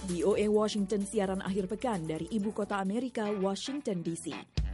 VOA Washington siaran akhir pekan dari Ibu Kota Amerika, Washington DC.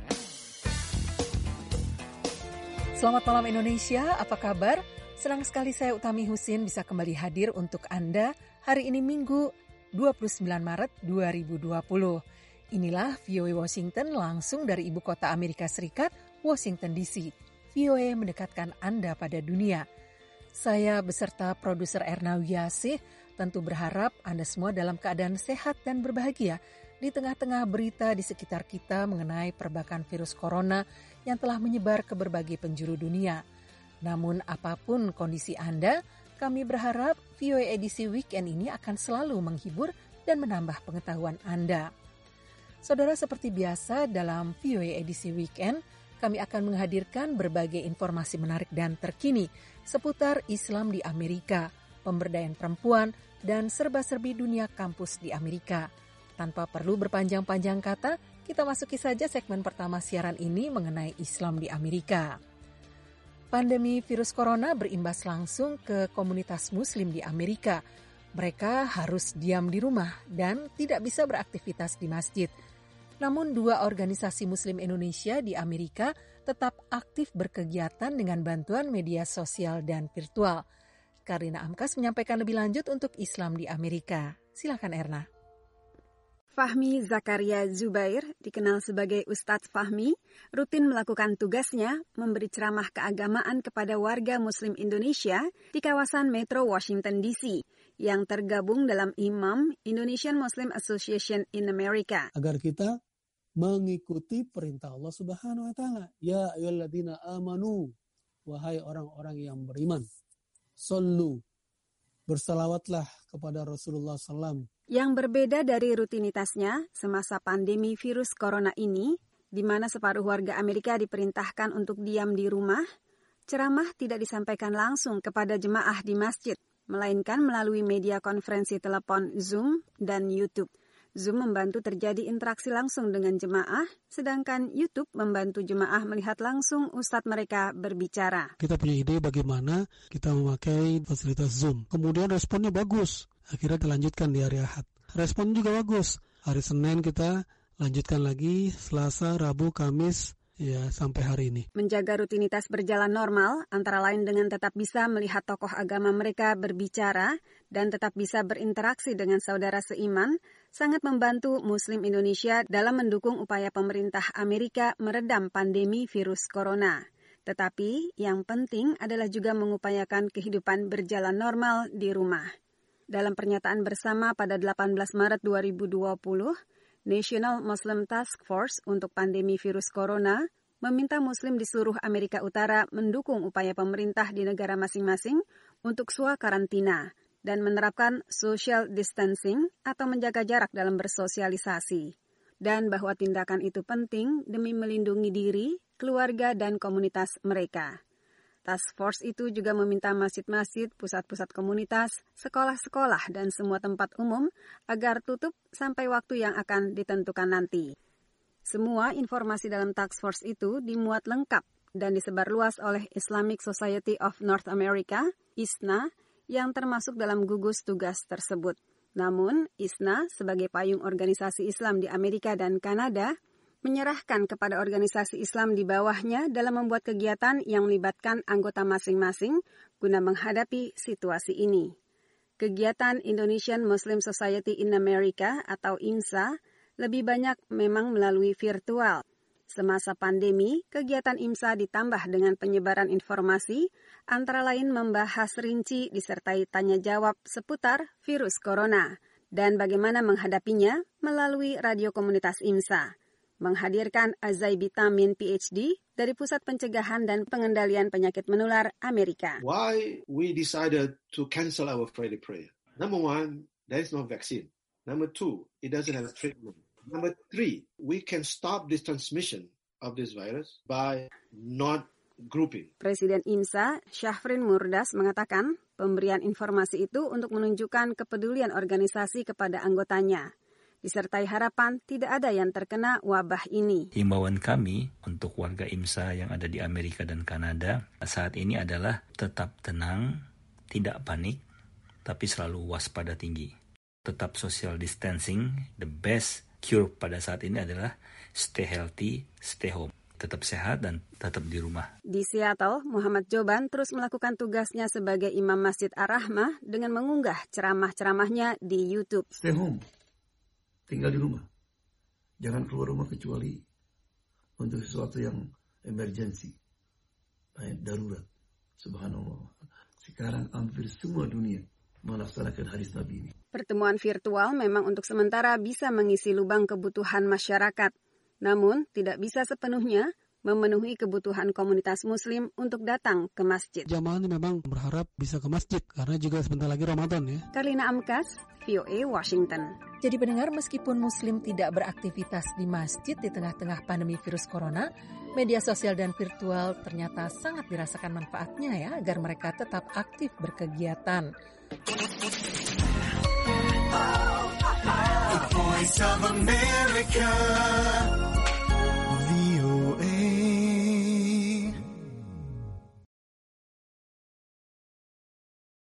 Selamat malam Indonesia, apa kabar? Senang sekali saya Utami Husin bisa kembali hadir untuk Anda hari ini Minggu 29 Maret 2020. Inilah VOA Washington langsung dari Ibu Kota Amerika Serikat, Washington DC. VOA mendekatkan Anda pada dunia. Saya beserta produser Erna Wiyasih tentu berharap Anda semua dalam keadaan sehat dan berbahagia di tengah-tengah berita di sekitar kita mengenai perbakan virus corona yang telah menyebar ke berbagai penjuru dunia. Namun apapun kondisi Anda, kami berharap VOA edisi weekend ini akan selalu menghibur dan menambah pengetahuan Anda. Saudara, seperti biasa dalam VOA edisi weekend, kami akan menghadirkan berbagai informasi menarik dan terkini seputar Islam di Amerika, pemberdayaan perempuan, dan serba-serbi dunia kampus di Amerika. Tanpa perlu berpanjang-panjang kata, kita masuki saja segmen pertama siaran ini mengenai Islam di Amerika. Pandemi virus corona berimbas langsung ke komunitas Muslim di Amerika. Mereka harus diam di rumah dan tidak bisa beraktivitas di masjid. Namun dua organisasi Muslim Indonesia di Amerika tetap aktif berkegiatan dengan bantuan media sosial dan virtual. Karina Amkas menyampaikan lebih lanjut untuk Islam di Amerika. Silakan Erna. Fahmi Zakaria Zubair, dikenal sebagai Ustadz Fahmi, rutin melakukan tugasnya memberi ceramah keagamaan kepada warga Muslim Indonesia di kawasan Metro Washington DC yang tergabung dalam Imam Indonesian Muslim Association in America. Agar kita mengikuti perintah Allah Subhanahu wa taala. Ya ayyuhalladzina amanu, wahai orang-orang yang beriman, sallu, bersalawatlah kepada Rasulullah SAW. Yang berbeda dari rutinitasnya semasa pandemi virus corona ini, di mana separuh warga Amerika diperintahkan untuk diam di rumah, ceramah tidak disampaikan langsung kepada jemaah di masjid, melainkan melalui media konferensi telepon Zoom dan YouTube. Zoom membantu terjadi interaksi langsung dengan jemaah, sedangkan YouTube membantu jemaah melihat langsung ustadz mereka berbicara. Kita punya ide bagaimana kita memakai fasilitas Zoom. Kemudian responnya bagus. Akhirnya kita lanjutkan di hari Ahad. Respon juga bagus. Hari Senin kita lanjutkan lagi, Selasa, Rabu, Kamis, ya sampai hari ini. Menjaga rutinitas berjalan normal, antara lain dengan tetap bisa melihat tokoh agama mereka berbicara dan tetap bisa berinteraksi dengan saudara seiman, sangat membantu Muslim Indonesia dalam mendukung upaya pemerintah Amerika meredam pandemi virus corona. Tetapi yang penting adalah juga mengupayakan kehidupan berjalan normal di rumah. Dalam pernyataan bersama pada 18 Maret 2020, National Muslim Task Force untuk pandemi virus corona meminta Muslim di seluruh Amerika Utara mendukung upaya pemerintah di negara masing-masing untuk swakarantina dan menerapkan social distancing atau menjaga jarak dalam bersosialisasi. Dan bahwa tindakan itu penting demi melindungi diri, keluarga, dan komunitas mereka. Task Force itu juga meminta masjid-masjid, pusat-pusat komunitas, sekolah-sekolah, dan semua tempat umum agar tutup sampai waktu yang akan ditentukan nanti. Semua informasi dalam Task Force itu dimuat lengkap dan disebarluas oleh Islamic Society of North America, ISNA, yang termasuk dalam gugus tugas tersebut. Namun, ISNA sebagai payung organisasi Islam di Amerika dan Kanada, menyerahkan kepada organisasi Islam di bawahnya dalam membuat kegiatan yang melibatkan anggota masing-masing guna menghadapi situasi ini. Kegiatan Indonesian Muslim Society in America atau IMSA lebih banyak memang melalui virtual. Semasa pandemi, kegiatan IMSA ditambah dengan penyebaran informasi, antara lain membahas rinci disertai tanya jawab seputar virus corona dan bagaimana menghadapinya melalui radio komunitas IMSA. Menghadirkan Azai Bitamin PhD dari Pusat Pencegahan dan Pengendalian Penyakit Menular Amerika. Why we decided to cancel our Friday prayer? Number one, there is no vaccine. Number two, it doesn't have treatment. Number three, we can stop this transmission of this virus by not grouping. Presiden IMSA, Syafrin Murdas, mengatakan pemberian informasi itu untuk menunjukkan kepedulian organisasi kepada anggotanya. Disertai harapan tidak ada yang terkena wabah ini. Himbauan kami untuk warga IMSA yang ada di Amerika dan Kanada saat ini adalah tetap tenang, tidak panik, tapi selalu waspada tinggi. tetap social distancing. The best cure pada saat ini adalah stay healthy, stay home. Tetap sehat dan tetap di rumah. Di Seattle, Muhammad Joban terus melakukan tugasnya sebagai imam Masjid Ar-Rahmah dengan mengunggah ceramah-ceramahnya di YouTube. Stay home, tinggal di rumah. Jangan keluar rumah kecuali untuk sesuatu yang emergency, darurat. Subhanallah. Sekarang hampir semua dunia melaksanakan hadis Nabi ini. Pertemuan virtual memang untuk sementara bisa mengisi lubang kebutuhan masyarakat. Namun, tidak bisa sepenuhnya memenuhi kebutuhan komunitas muslim untuk datang ke masjid. Jamaah ini memang berharap bisa ke masjid, karena juga sebentar lagi Ramadan ya. Karlina Amkas, VOA Washington. Jadi pendengar, meskipun muslim tidak beraktivitas di masjid di tengah-tengah pandemi virus corona, media sosial dan virtual ternyata sangat dirasakan manfaatnya ya, agar mereka tetap aktif berkegiatan. The Voice of America.